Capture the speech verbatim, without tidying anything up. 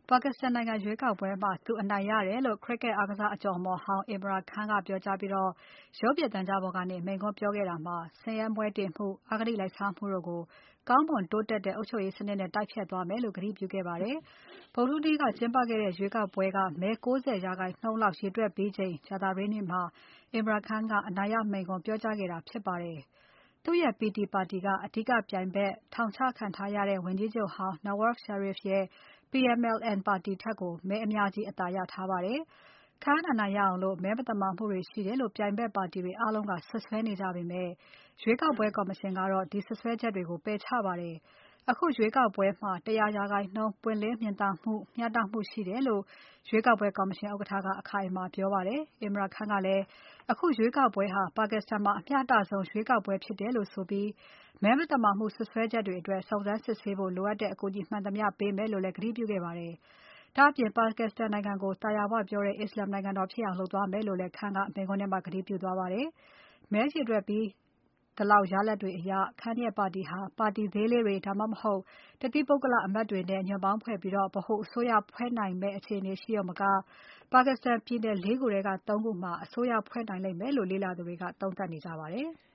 ပါကစ္စတန်နိုင်ငံရွေးကောက်ပွဲမှာ သူအနိုင်ရတယ်လို့ Cricket အားကစားအကျော်အမော်ဟောင်း Imran Khan ကပြောကြားပြီး ရုပ်မြင်သံကြားပေါ်ကနေ မိန့်ခွန်းပြောခဲ့တာမှာ ဆင်းရဲမွဲတေမှု၊ အဂတိလိုက်စားမှုတို့ကို ကောင်းမွန်တိုးတက်တဲ့ အုပ်ချုပ်ရေးစနစ်နဲ့ တိုက်ဖျက်သွားမယ်လို့ ကတိပြုခဲ့ပါတယ်။ ဗုဒ္ဓဟူးနေ့က ကျင်းပခဲ့တဲ့ ရွေးကောက်ပွဲက မဲ ၉၀% လောက်ရေတွက်ပြီးချိန် ကြာသပတေးနေ့မှာ Imran Khan က အနိုင်ရမိန့်ခွန်းပြောကြားခဲ့တာဖြစ်ပါတယ်။ သူ့ရဲ့ ပီတီ ပါတီက အဓိကပြိုင်ဘက် ထောင်ချခံထားရတဲ့ ဝန်ကြီးချုပ်ဟောင်း Nawaz Sharif ရဲ့ P-M-L-N ပါတီထက်ကို မဲအများကြီး အသာရထားပါတယ်။ Khan အနိုင်ရအောင် မဲမသမာမှုတွေရှိတယ်လို့ ပြိုင်ဘက်ပါတီတွေအားလုံးက စွပ်စွဲနေကြပေမဲ့ ရွေးကောက်ပွဲကော်မရှင်ကတော့ ဒီစွပ်စွဲချက်တွေကို ပယ်ချပါတယ်။ အခုရွေးကောက်ပွဲမှာ ၁၀၀% ပွင့်လင်းမြင်သာမှု မျှတမှုရှိတယ်လို့ ရွေးကောက်ပွဲကော်မရှင်ဥက္ကဋ္ဌက အခိုင်အမာပြောပါတယ်။ Imran Khan ကလည်း အခုရွေးကောက်ပွဲဟာ ပါကစ္စတန်မှာ အမျှတဆုံးရွေးကောက်ပွဲဖြစ်တယ်လို့ဆိုပြီး မဲမသမာမှုစွပ်စွဲချက်တွေအတွက် စုံစမ်းစစ်ဆေးဖို့ လိုအပ်တဲ့အကူအညီမှန်သမျှပေးမယ်လို့လည်း ကတိပြုခဲ့ပါတယ်။ ဒါ့အပြင် ပါကစ္စတန်နိုင်ငံကို သာယာဝပြောတဲ့ အစ္စလာမ်နိုင်ငံတော်ဖြစ်အောင် လုပ်သွားမယ်လို့လည်း Khan ကမိန့်ခွန်းထဲမှာ ကတိပြုသွားပါတယ်။ မဲရေတွက်ပြီးသလောက်ရလဒ်တွေအရ Khan ရဲ့ပါတီဟာ ပါတီသေးလေးတွေ ဒါမှမဟုတ် တသီးပုဂ္ဂလအမတ်တွေနဲ့ ညွန့်ပေါင်းဖွဲ့ပြီး ဗဟိုအစိုးရဖွဲ့နိုင်မယ့် အခြေအနေရှိရုံမက ပါကစ္စတန်ပြည်နယ် ၄ ခုထဲက ၃ ခုမှာ အစိုးရဖွဲ့နိုင်လိမ့်မယ်လို့ လေ့လာသူတွေက သုံးသပ်နေကြပါတယ်။